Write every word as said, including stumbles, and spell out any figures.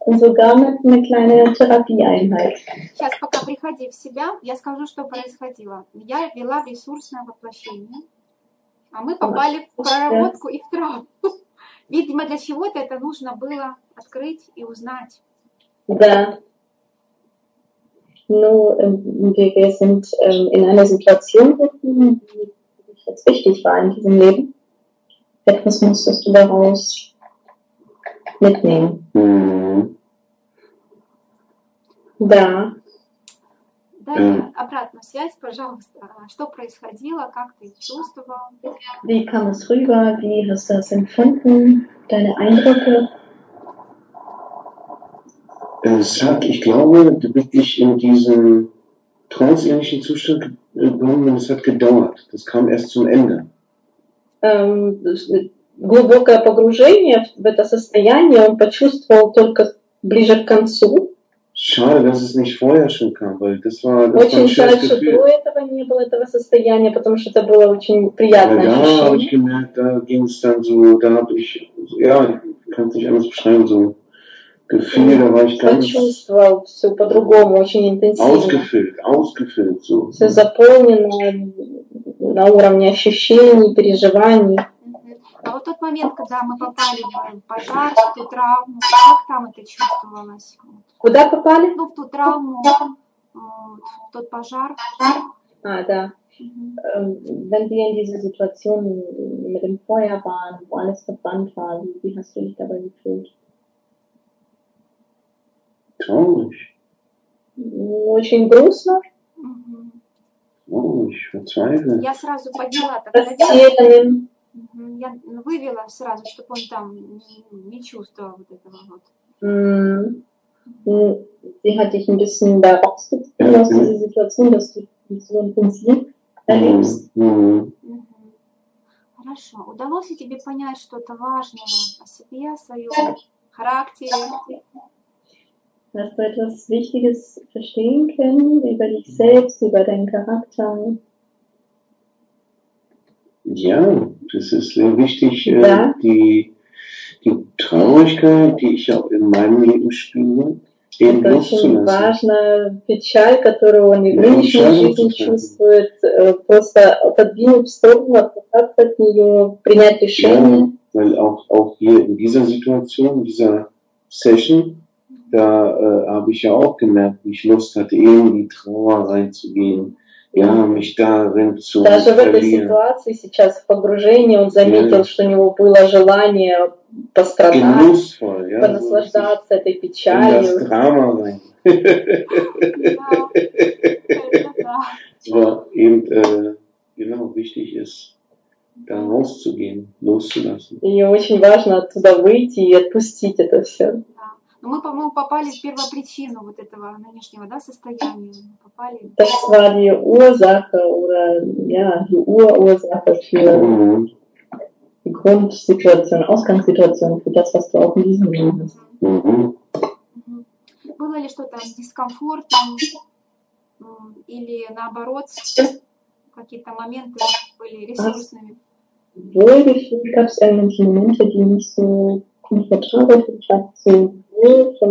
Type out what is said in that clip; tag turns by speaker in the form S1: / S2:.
S1: und sogar mit einer kleinen Therapieeinheit.
S2: Сейчас, пока приходи в себя, я скажу, что происходило. Я вела в ресурсное воплощение, а мы попали в проработку и в травму. Видимо, для чего-то это нужно было открыть и узнать.
S1: Да. Nur, wir, wir sind ähm, in einer Situation, die jetzt wichtig war in diesem Leben. Etwas musstest du daraus mitnehmen.
S3: Mhm.
S1: Да.
S2: Далее, обратную связь, пожалуйста. Что происходило, как ты чувствовал?
S1: Wie kam es rüber? Wie hast du das empfunden? Deine Eindrücke?
S3: Es hat, ich glaube, wirklich in diesen tranceähnlichen Zustand gekommen und es hat gedauert. Das kam erst zum Ende.
S1: Ähm, глубокое погружение в это состояние он почувствовал только ближе к концу.
S3: Schade, dass es nicht vorher schon kam, weil das war, das
S1: Очень
S3: war ein
S1: жаль,
S3: schönes
S1: что
S3: Gefühl.
S1: до этого не было этого состояния, потому что это было очень приятное
S3: Weil da habe ich
S1: ощущение.
S3: gemerkt, da ging es dann so, da habe ich, ja, ich kann es nicht anders beschreiben, so Gefühl, da war ich ganz
S1: Почувствовал все по-другому, очень интенсивно.
S3: ausgefüllt, ausgefüllt, so.
S1: Все заполнено на уровне ощущений, переживаний.
S2: А вот тот момент, когда мы попали в пожар, в ту травму, как там это чувствовалось?
S1: Куда попали?
S2: Ну, в ту травму, в тот пожар.
S1: Ah, da.
S2: Mhm.
S1: Ähm, wenn wir in dieser Situation mit dem Feuer waren, wo alles verbrannt war, wie, wie hast du dich dabei gefühlt?
S3: Traurig,
S1: Очень грустно,
S2: Mhm.
S3: traurig, verzweifelt.
S2: Я сразу подняла так наверх.
S1: растерянным.
S2: Мгм. Я вывела сразу, чтобы он там не, не чувствовал вот этого вот.
S1: Mm. Mm. Sie hat dich ein bisschen da rausgezogen aus dieser Situation, dass du dich so intensiv erlebst.
S3: Mhm.
S2: Мгм. Хорошо. Удалось ли тебе понять что-то важное о себе, о своем характере?
S1: Hast du etwas Wichtiges verstehen können über dich selbst, über deinen Charakter?
S3: Ja, das ist sehr wichtig, äh,
S1: Ja.
S3: die, die Traurigkeit, die ich auch in meinem Leben spüre, eben
S1: Это очень
S3: loszulassen.
S1: важно, печаль, которую он и в
S3: Ja,
S1: нынешней
S3: entscheidung
S1: жизни
S3: zu treffen.
S1: чувствует, э, просто отодвинуть в сторону, отказаться от нее, принять
S3: Ja,
S1: решение.
S3: weil auch, auch hier in dieser Situation, in dieser Session, da äh, habe ich ja auch gemerkt, wie ich Lust hatte, in die Trauer reinzugehen, ja, mich darin zu
S1: Даже в этой
S3: verlieren.
S1: ситуации сейчас в погружении он заметил,
S3: Ja.
S1: что у него было желание пострадать,
S3: Genussvoll, ja, so richtig
S1: понаслаждаться этой
S3: in das
S1: печалью.
S3: Drama rein.
S2: Да, это да.
S3: Aber eben, äh, genau, wichtig ist, da rauszugehen, loszulassen.
S1: И очень важно оттуда выйти и отпустить это все.
S2: Да. Но мы, по-моему, попали в первопричину вот этого нынешнего, да, состояния. Мы попали.
S1: Das war die Ursache oder ja, die Urursache für
S3: Mhm.
S1: die Grundsituation, Ausgangssituation für das, was du auch in diesem Leben hast.
S3: Mhm.
S2: Мгм. Было ли что-то дискомфортным м, или наоборот какие-то моменты были ресурсными?
S1: Wohlgefühl, gab es irgendwelche Momente, die nicht so komfortabel, vielleicht so wohl von